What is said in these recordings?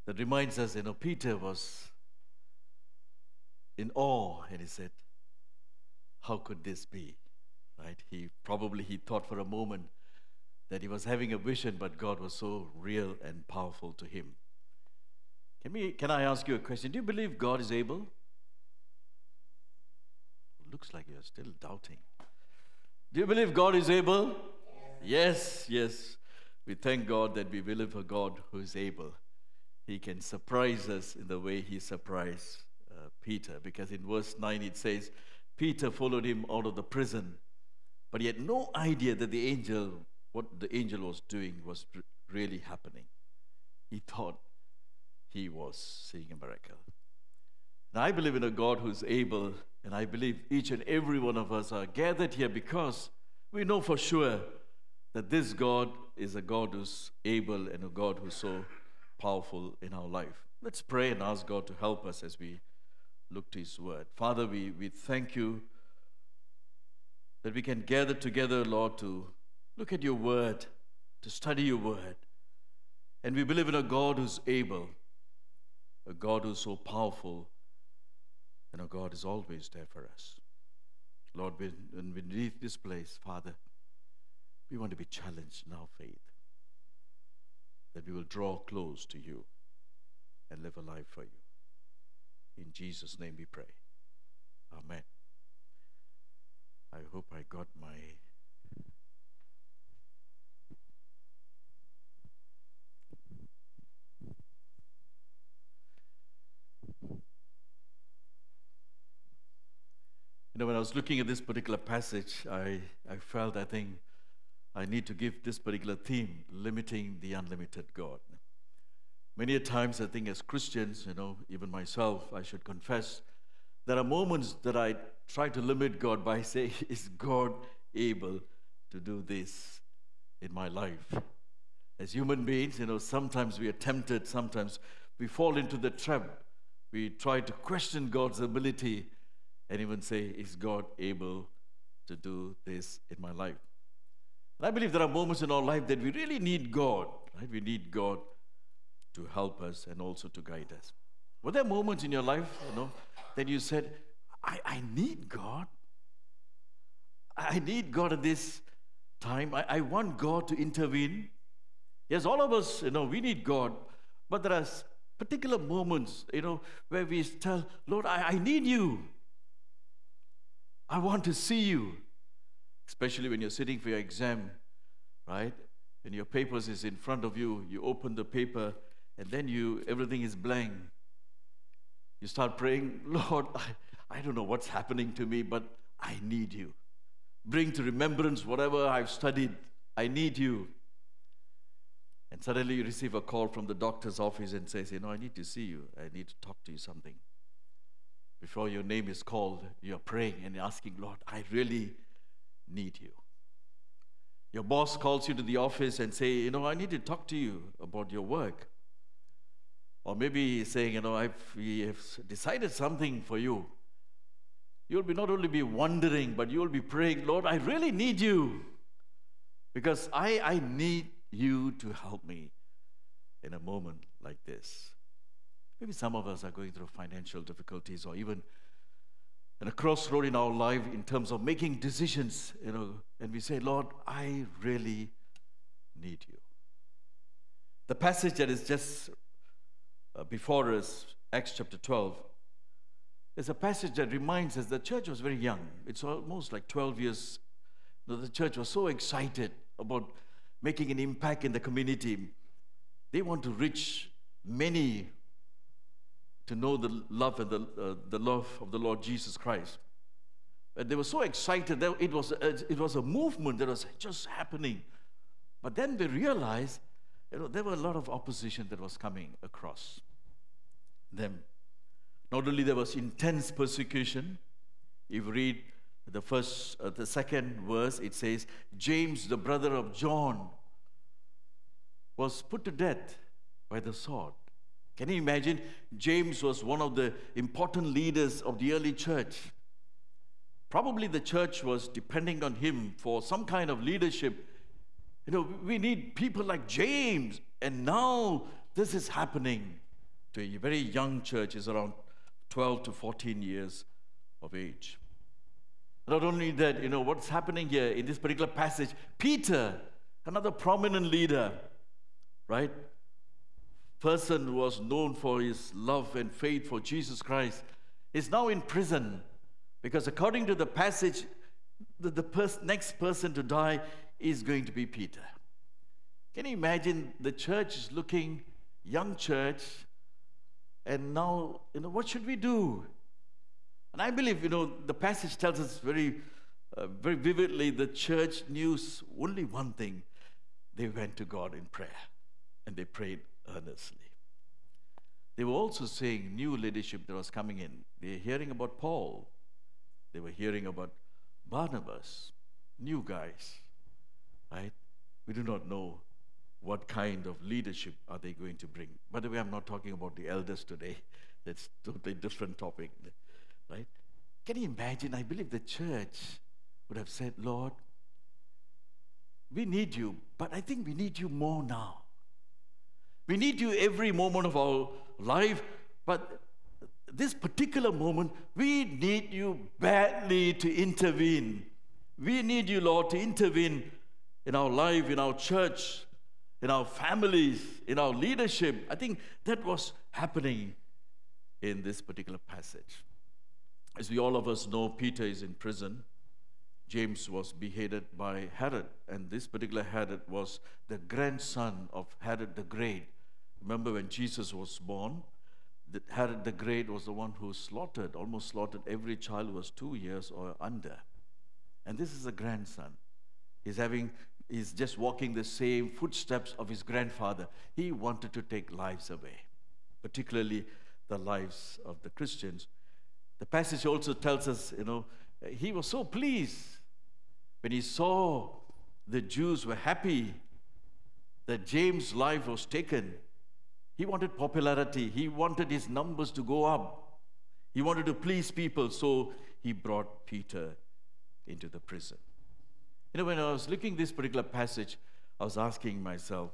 that reminds us, Peter was in awe and he said, how could this be? Right? He thought for a moment that he was having a vision, but God was so real and powerful to him. Can I ask you a question? Do you believe God is able? Looks like you're still doubting. Do you believe God is able? Yes, yes. We thank God that we believe a God who is able. He can surprise us in the way he surprised Peter, because in verse 9 it says, Peter followed him out of the prison, but he had no idea that what the angel was doing was really happening. He thought he was seeing a miracle. Now, I believe in a God who's able, and I believe each and every one of us are gathered here because we know for sure that this God is a God who's able and a God who's so powerful in our life. Let's pray and ask God to help us as we look to his word. Father, we thank you that we can gather together, Lord, to look at your word, to study your word. And we believe in a God who's able, a God who's so powerful, and a God is always there for us. Lord, when we leave this place, Father, we want to be challenged in our faith, that we will draw close to you and live a life for you. In Jesus' name we pray. Amen. I hope I got my... when I was looking at this particular passage, I felt, I think, I need to give this particular theme, limiting the unlimited God. Many a times, I think as Christians, even myself, I should confess, there are moments that I try to limit God by saying, is God able to do this in my life? As human beings, sometimes we are tempted, sometimes we fall into the trap. We try to question God's ability and even say, is God able to do this in my life? And I believe there are moments in our life that we really need God, right? We need God to help us and also to guide us. Were there moments in your life, that you said, I need God. I need God at this time. I want God to intervene. Yes, all of us, we need God. But there are particular moments, where we tell, Lord, I need you. I want to see you. Especially when you're sitting for your exam, right? When your papers is in front of you, you open the paper, and then everything is blank. You start praying, Lord, I don't know what's happening to me, but I need you. Bring to remembrance whatever I've studied. I need you. And suddenly you receive a call from the doctor's office and says, I need to see you. I need to talk to you something. Before your name is called, you're praying and asking, Lord, I really need you. Your boss calls you to the office and say, I need to talk to you about your work. Or maybe he's saying, we have decided something for you. You'll be not only be wondering, but you'll be praying, Lord, I really need you. Because I need you to help me in a moment like this. Maybe some of us are going through financial difficulties or even in a crossroad in our life in terms of making decisions, and we say, Lord, I really need you. The passage that is just before us, Acts chapter 12, is a passage that reminds us the church was very young. It's almost like 12 years. The church was so excited about making an impact in the community. They want to reach many to know the love and the love of the Lord Jesus Christ. And they were so excited that it was a movement that was just happening. But then they realized, there were a lot of opposition that was coming across them. Not only there was intense persecution. If you read the second verse, it says, James, the brother of John, was put to death by the sword. Can you imagine? James was one of the important leaders of the early church. Probably the church was depending on him for some kind of leadership. We need people like James, and now this is happening. to a very young church. He's around 12 to 14 years of age. Not only that, what's happening here in this particular passage, Peter, another prominent leader, right? Person who was known for his love and faith for Jesus Christ, is now in prison because according to the passage, the next person to die is going to be Peter. Can you imagine the church is looking, young church, and now, what should we do? And I believe, the passage tells us very vividly the church knew only one thing. They went to God in prayer and they prayed earnestly. They were also seeing new leadership that was coming in. They were hearing about Paul. They were hearing about Barnabas, new guys, right? We do not know what kind of leadership are they going to bring. By the way, I'm not talking about the elders today. That's a totally different topic, right? Can you imagine? I believe the church would have said, Lord, we need you, but I think we need you more now. We need you every moment of our life, but this particular moment, we need you badly to intervene. We need you, Lord, to intervene in our life, in our church, in our families, in our leadership. I think that was happening in this particular passage. As we all of us know, Peter is in prison. James was beheaded by Herod, and this particular Herod was the grandson of Herod the Great. Remember when Jesus was born, Herod the Great was the one who almost slaughtered every child who was 2 years or under. And this is a grandson. He's just walking the same footsteps of his grandfather. He wanted to take lives away, particularly the lives of the Christians. The passage also tells us, he was so pleased when he saw the Jews were happy that James' life was taken. He wanted popularity. He wanted his numbers to go up. He wanted to please people, so he brought Peter into the prison. When I was looking at this particular passage, I was asking myself,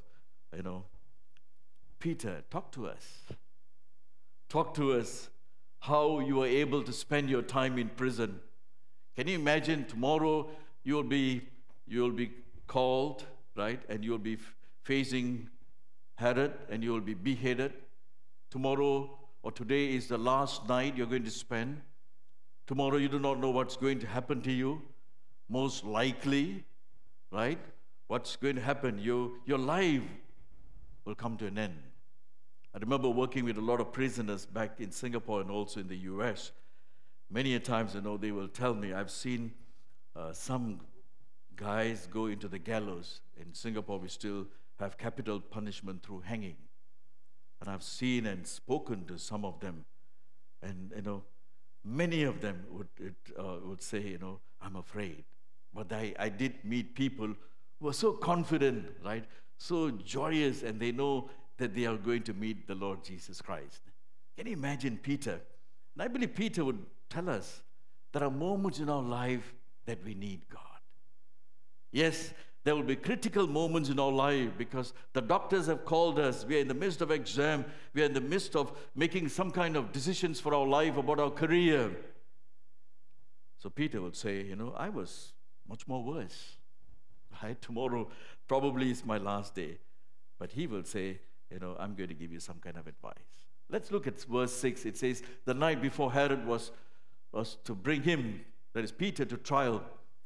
Peter, talk to us. Talk to us how you were able to spend your time in prison. Can you imagine tomorrow you'll be called, right? And you'll be facing Herod and you will be beheaded. Tomorrow or today is the last night you're going to spend. Tomorrow you do not know what's going to happen to you. Most likely, right? What's going to happen? Your life will come to an end. I remember working with a lot of prisoners back in Singapore and also in the US. Many a times, they will tell me, I've seen some guys go into the gallows. In Singapore, we still have capital punishment through hanging. And I've seen and spoken to some of them. And, many of them would say, I'm afraid. But I did meet people who were so confident, right? So joyous, and they know that they are going to meet the Lord Jesus Christ. Can you imagine Peter? And I believe Peter would tell us there are moments in our life that we need God. Yes, there will be critical moments in our life because the doctors have called us. We are in the midst of exam. We are in the midst of making some kind of decisions for our life, about our career. So Peter would say, I was much more worse. Right? Tomorrow probably is my last day. But he will say, I'm going to give you some kind of advice. Let's look at verse 6. It says, the night before Herod was to bring him, that is Peter, to trial.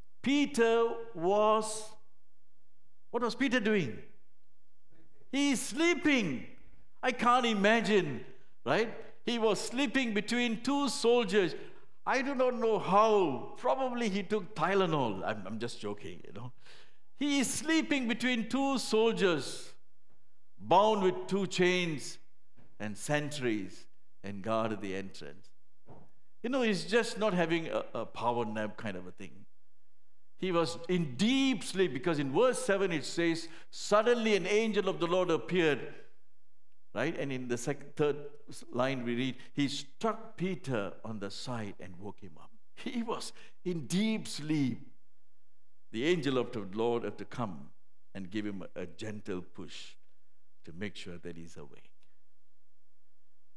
What was Peter doing? He's sleeping. I can't imagine, right? He was sleeping between two soldiers. I do not know how. Probably he took Tylenol. I'm just joking, He is sleeping between two soldiers, bound with two chains and sentries, and guard at the entrance. He's just not having a power nap kind of a thing. He was in deep sleep because in verse 7 it says, suddenly an angel of the Lord appeared. Right? And in the third line we read, he struck Peter on the side and woke him up. He was in deep sleep. The angel of the Lord had to come and give him a gentle push to make sure that he's awake.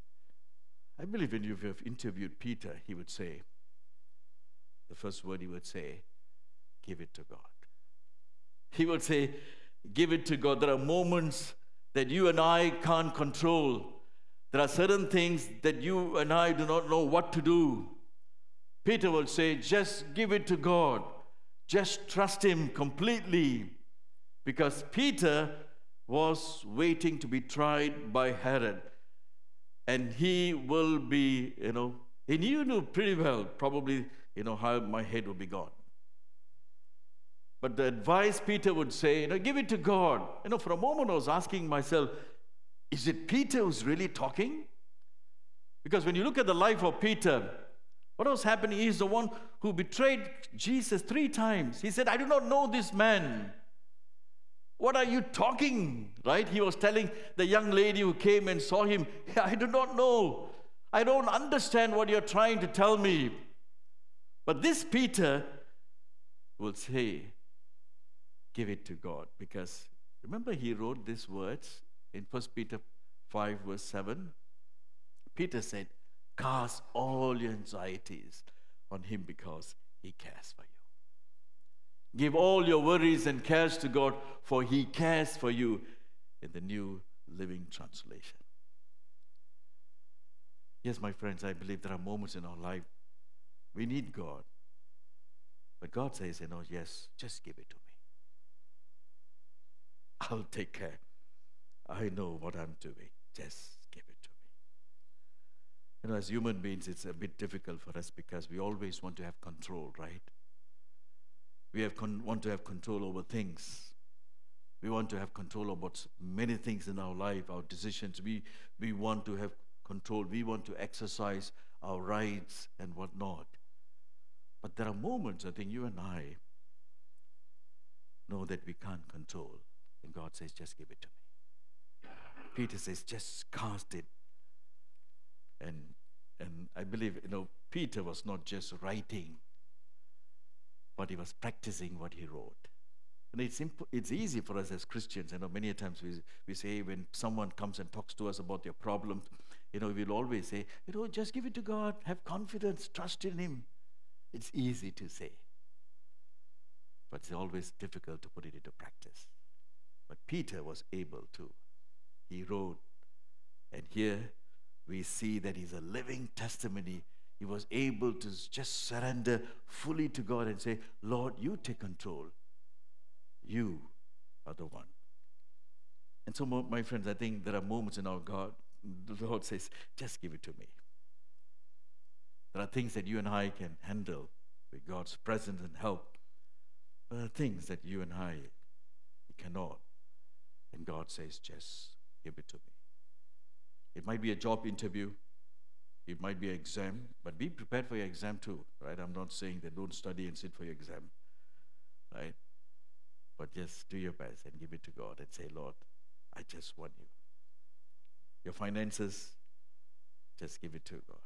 I believe when you have interviewed Peter, he would say, the first word he would say, give it to God. He would say, give it to God. There are moments that you and I can't control. There are certain things that you and I do not know what to do. Peter would say, just give it to God. Just trust Him completely. Because Peter was waiting to be tried by Herod. And he will be, and you knew pretty well, probably, how my head will be gone. But the advice Peter would say, give it to God. For a moment I was asking myself, is it Peter who's really talking? Because when you look at the life of Peter, what was happening? He's the one who betrayed Jesus 3 times. He said, I do not know this man. What are you talking? Right? He was telling the young lady who came and saw him, I do not know. I don't understand what you're trying to tell me. But this Peter will say, give it to God. Because remember he wrote these words in 1 Peter 5 verse 7. Peter said, cast all your anxieties on Him because He cares for you. Give all your worries and cares to God, for He cares for you, in the New Living Translation. Yes, my friends, I believe there are moments in our life we need God. But God says, yes, just give it to me. I'll take care. I know what I'm doing. Just give it to me. As human beings, it's a bit difficult for us because we always want to have control, right? We want to have control over things. We want to have control over many things in our life, our decisions. We want to have control. We want to exercise our rights and whatnot. But there are moments, I think you and I know that we can't control. And God says, just give it to me. Peter says, just cast it. And I believe, Peter was not just writing, but he was practicing what he wrote. And it's easy for us as Christians. Many times we say when someone comes and talks to us about their problems, we'll always say, just give it to God, have confidence, trust in Him. It's easy to say. But it's always difficult to put it into practice. But Peter was able to. He wrote, and here we see that he's a living testimony. He was able to just surrender fully to God and say, Lord, you take control. You are the one. And so, my friends, I think there are moments in our God, the Lord says, just give it to me. There are things that you and I can handle with God's presence and help. But there are things that you and I cannot. And God says, just give it to me. It might be a job interview. It might be an exam. But be prepared for your exam too, right? I'm not saying that don't study and sit for your exam, right? But just do your best and give it to God and say, Lord, I just want you. Your finances, just give it to God.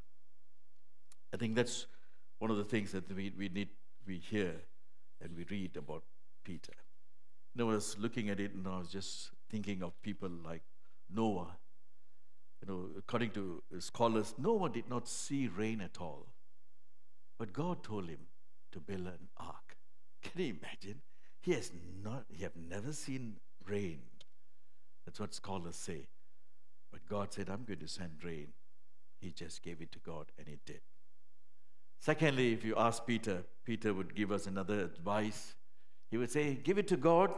I think that's one of the things that we hear and we read about Peter. I was looking at it and I was just thinking of people like Noah. According to scholars, Noah did not see rain at all. But God told him to build an ark. Can you imagine? He have never seen rain. That's what scholars say. But God said, I'm going to send rain. He just gave it to God, and it did. Secondly, if you ask Peter, Peter would give us another advice. He would say, give it to God.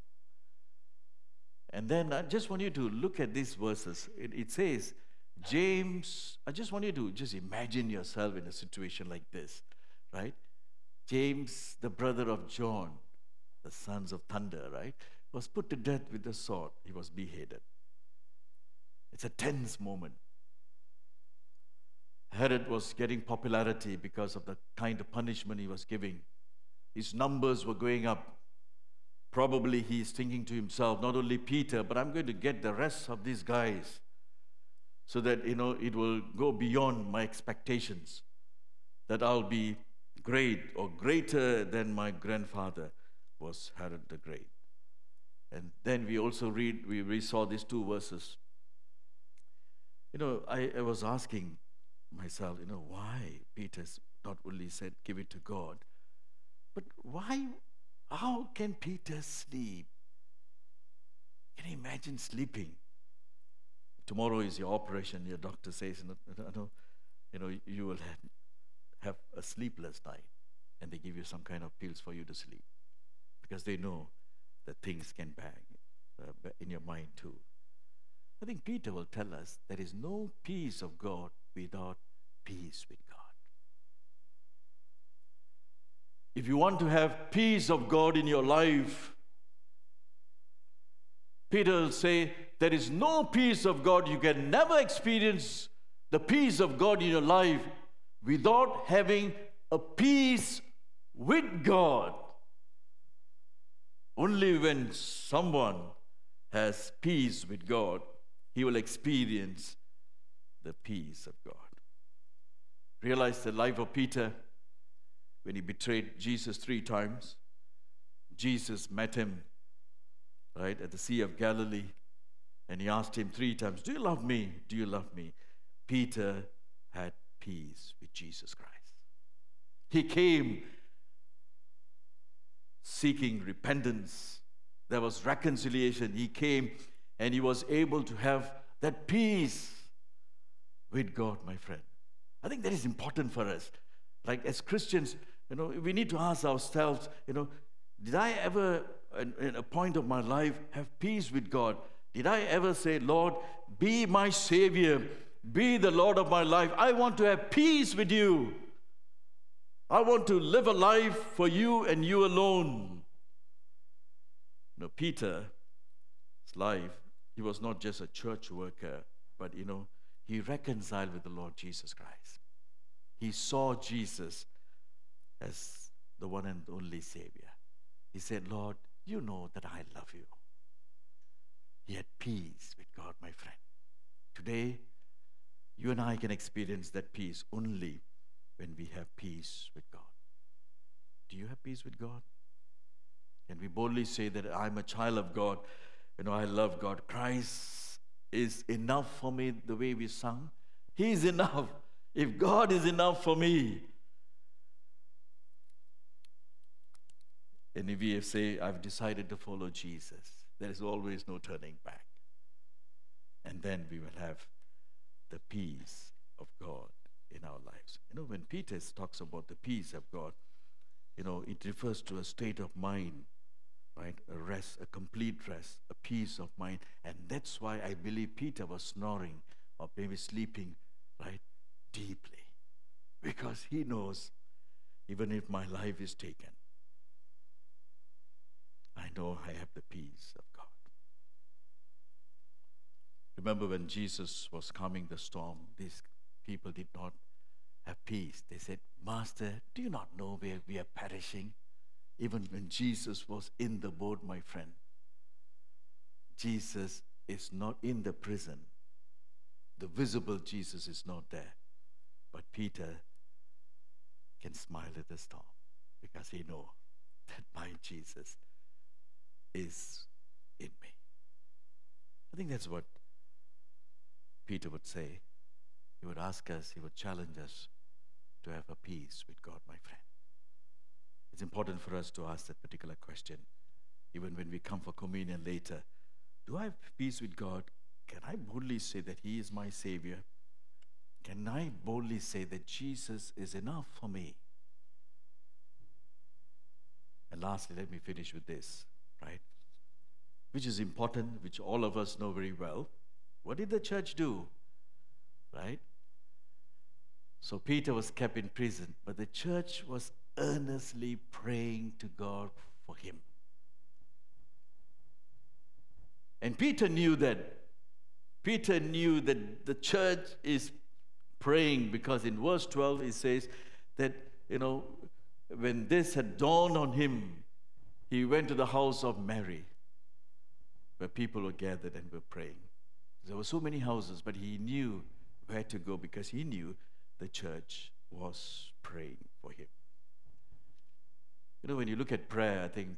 And then I just want you to look at these verses. It says, James, I just want you to just imagine yourself in a situation like this, right? James, the brother of John, the sons of thunder, right, was put to death with the sword. He was beheaded. It's a tense moment. Herod was getting popularity because of the kind of punishment he was giving. His numbers were going up. Probably he's thinking to himself, not only Peter, but I'm going to get the rest of these guys so that, it will go beyond my expectations, that I'll be great or greater than my grandfather was Herod the Great. And then we also we saw these 2 verses. I was asking, myself, why Peter's not only said, give it to God, but how can Peter sleep? Can you imagine sleeping? Tomorrow is your operation, your doctor says, you will have a sleepless night, and they give you some kind of pills for you to sleep, because they know that things can bang in your mind too. I think Peter will tell us there is no peace of God without peace with God. If you want to have peace of God in your life, Peter will say, there is no peace of God. You can never experience the peace of God in your life without having a peace with God. Only when someone has peace with God, he will experience the peace of God. Realize the life of Peter. When he betrayed Jesus 3 times, Jesus met him right at the Sea of Galilee, and he asked him 3 times, do you love me? Do you love me? Peter had peace with Jesus Christ. He came seeking repentance. There was reconciliation. He came and he was able to have that peace with God, my friend. I think that is important for us. Like as Christians, we need to ask ourselves, did I ever, in a point of my life, have peace with God? Did I ever say, Lord, be my Savior, be the Lord of my life. I want to have peace with you. I want to live a life for you and you alone. Peter's life, he was not just a church worker, but, he reconciled with the Lord Jesus Christ. He saw Jesus as the one and only Savior. He said, Lord, you know that I love you. He had peace with God, my friend. Today, you and I can experience that peace only when we have peace with God. Do you have peace with God? Can we boldly say that I'm a child of God? I love God. Christ is enough for me, the way we sung. He is enough. If God is enough for me. And if we say, I've decided to follow Jesus, there is always no turning back. And then we will have the peace of God in our lives. When Peter talks about the peace of God, it refers to a state of mind, right? A rest, a complete rest, a peace of mind. And that's why I believe Peter was snoring or maybe sleeping, right, deeply. Because he knows, even if my life is taken, I know I have the peace of God. Remember when Jesus was calming the storm, these people did not have peace. They said, Master, do you not know where we are perishing? Even when Jesus was in the boat, my friend, Jesus is not in the prison. The visible Jesus is not there. But Peter can smile at the storm because he knows that my Jesus is in me. I think that's what Peter would say. He would ask us, he would challenge us to have a peace with God, my friend. It's important for us to ask that particular question. Even when we come for communion later, do I have peace with God? Can I boldly say that He is my Savior? Can I boldly say that Jesus is enough for me? And lastly, let me finish with this, right? Which is important, which all of us know very well. What did the church do? Right? So Peter was kept in prison, but the church was earnestly praying to God for him. And Peter knew that. Peter knew that the church is praying, because in verse 12 it says that, when this had dawned on him, he went to the house of Mary, where people were gathered and were praying. There were so many houses, but he knew where to go because he knew the church was praying for him. When you look at prayer, I think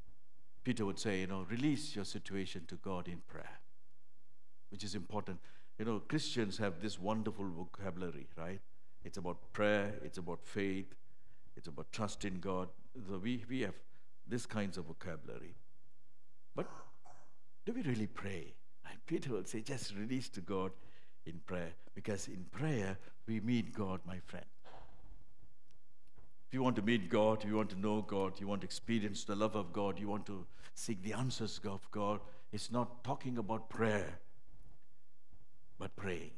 Peter would say, release your situation to God in prayer, which is important. Christians have this wonderful vocabulary, right? It's about prayer, it's about faith, it's about trust in God. So we have this kinds of vocabulary. But do we really pray? And Peter will say, just release to God in prayer. Because in prayer, we meet God, my friend. If you want to meet God, you want to know God, you want to experience the love of God, you want to seek the answers of God, it's not talking about prayer, but praying.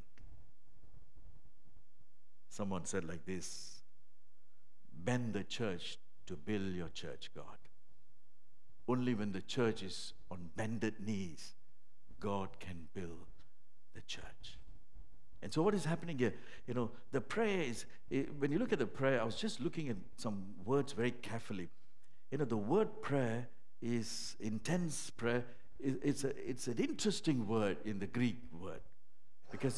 Someone said like this, bend the church to build your church, God. Only when the church is on bended knees, God can build the church. And so what is happening here? The prayer is, when you look at the prayer, I was just looking at some words very carefully. The word prayer is intense prayer. It's an interesting word in the Greek word. Because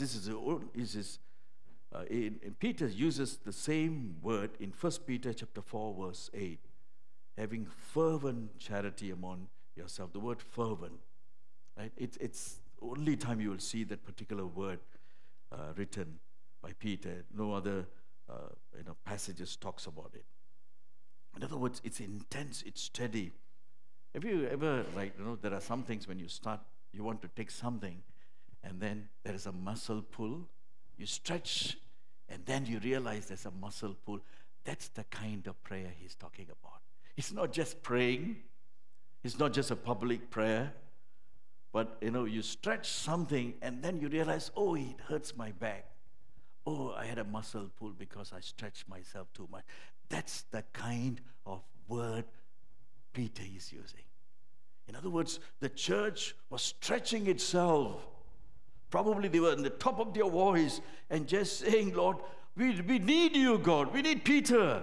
Peter uses the same word in 1 Peter chapter 4, verse 8. Having fervent charity among yourself. The word fervent. Right? It's only time you will see that particular word written by Peter. No other passages talks about it. In other words, it's intense, it's steady. Have you ever, there are some things when you start, you want to take something, and then there is a muscle pull. You stretch, and then you realize there's a muscle pull. That's the kind of prayer he's talking about. It's not just praying. It's not just a public prayer. But, you stretch something, and then you realize, oh, it hurts my back. Oh, I had a muscle pull because I stretched myself too much. That's the kind of word Peter is using. In other words, the church was stretching itself. Probably they were in the top of their voice and just saying, Lord, we need you, God. We need Peter.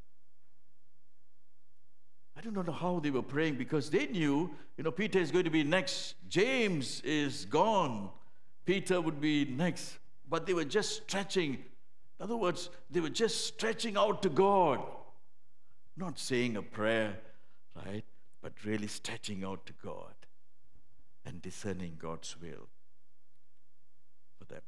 I don't know how they were praying because they knew, Peter is going to be next. James is gone. Peter would be next. But they were just stretching. In other words, they were just stretching out to God. Not saying a prayer, right? But really stretching out to God and discerning God's will for them.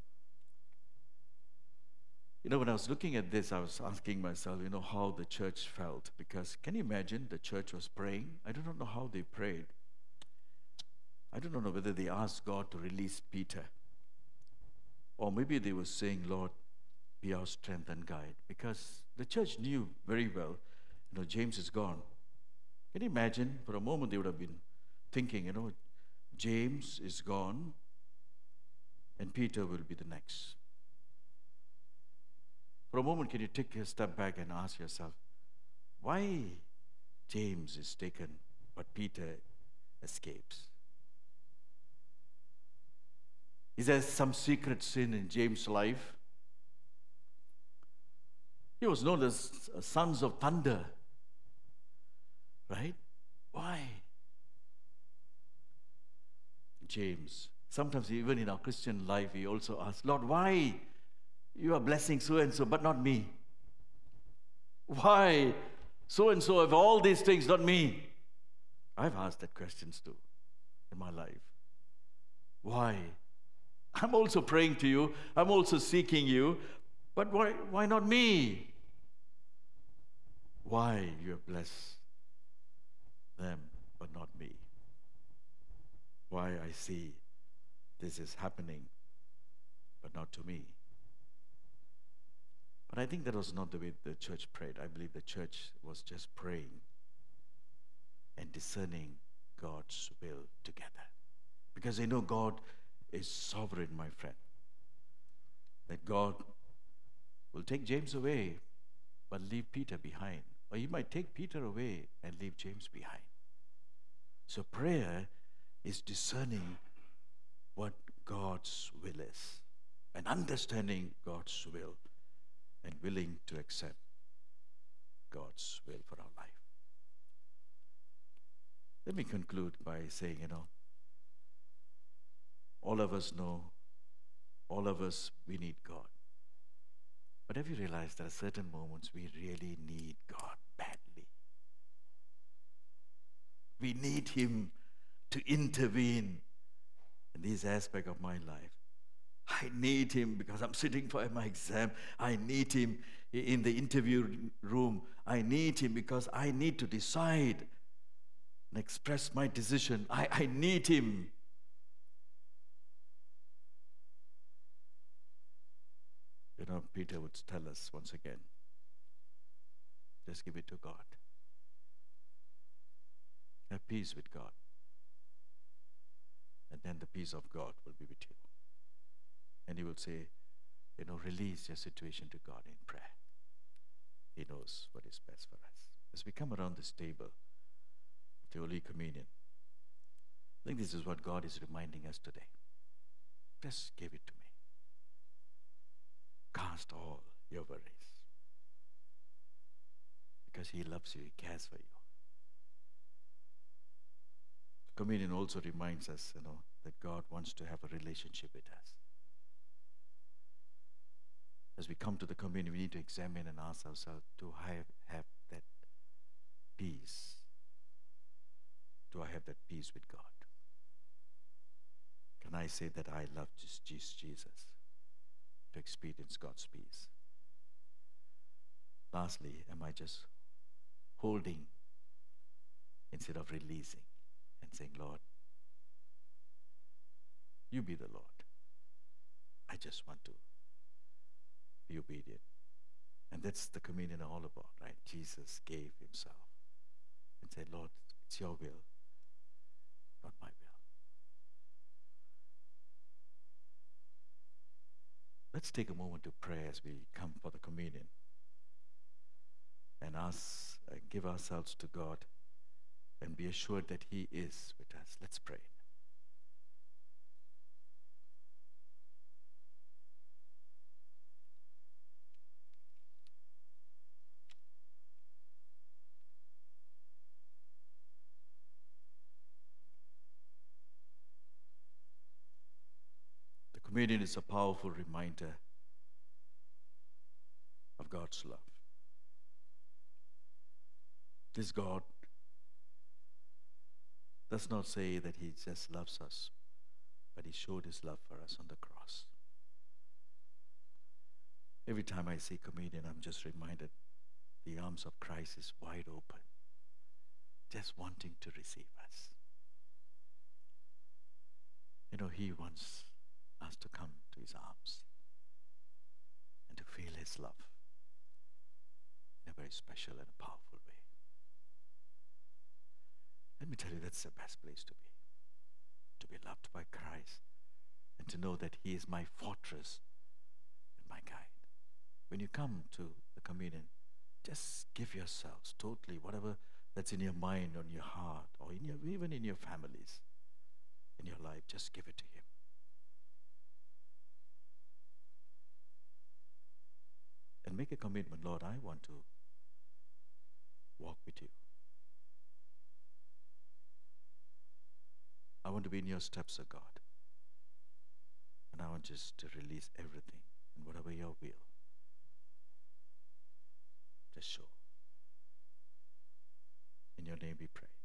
When I was looking at this, I was asking myself, how the church felt. Because can you imagine the church was praying? I don't know how they prayed. I don't know whether they asked God to release Peter. Or maybe they were saying, Lord, be our strength and guide. Because the church knew very well, James is gone. Can you imagine? For a moment they would have been thinking, James is gone and Peter will be the next. For a moment, can you take a step back and ask yourself, why James is taken, but Peter escapes? Is there some secret sin in James' life? He was known as sons of thunder, right? Why? James. Sometimes even in our Christian life, we also ask, Lord, why you are blessing so-and-so, but not me? Why so-and-so have all these things, not me? I've asked that questions too in my life. Why? I'm also praying to you. I'm also seeking you. But why not me? Why you have blessed them, but not me? Why I see this is happening, but not to me? But I think that was not the way the church prayed. I believe the church was just praying and discerning God's will together. Because they know God is sovereign, my friend. That God will take James away, but leave Peter behind. Or he might take Peter away and leave James behind. So prayer is discerning what God's will is and understanding God's will and willing to accept God's will for our life. Let me conclude by saying, all of us know, all of us, we need God. But have you realized there are certain moments we really need God badly? We need Him to intervene in this aspect of my life. I need him because I'm sitting for my exam. I need him in the interview room. I need him because I need to decide and express my decision. I need him. You know, Peter would tell us once again, just give it to God. Have peace with God. And then the peace of God will be with you. And he will say, you know, release your situation to God in prayer. He knows what is best for us. As we come around this table of the Holy Communion, I think this is what God is reminding us today. Just give it to me. Cast all your worries. Because he loves you, he cares for you. Communion also reminds us, you know, that God wants to have a relationship with us. As we come to the communion, we need to examine and ask ourselves, do I have that peace? Do I have that peace with God? Can I say that I love Jesus to experience God's peace? Lastly, am I just holding instead of releasing and saying, Lord, you be the Lord. I just want to be obedient. And that's the communion all about, right? Jesus gave himself and said, Lord, it's your will, not my will. Let's take a moment to pray as we come for the communion and give ourselves to God and be assured that he is with us. Let's pray. The communion is a powerful reminder of God's love. This God does not say that he just loves us, but he showed his love for us on the cross. Every time I see communion, I'm just reminded the arms of Christ is wide open, just wanting to receive us. You know, he wants us to come to his arms and to feel his love in a very special and powerful way. Let me tell you, that's the best place to be loved by Christ and to know that he is my fortress and my guide. When you come to the communion, just give yourselves totally, whatever that's in your mind, on your heart, or even in your families, in your life, just give it to him. And make a commitment, Lord, I want to walk with you. I want to be in your steps, O God. And I want just to release everything and whatever your will. Just show. In your name we pray.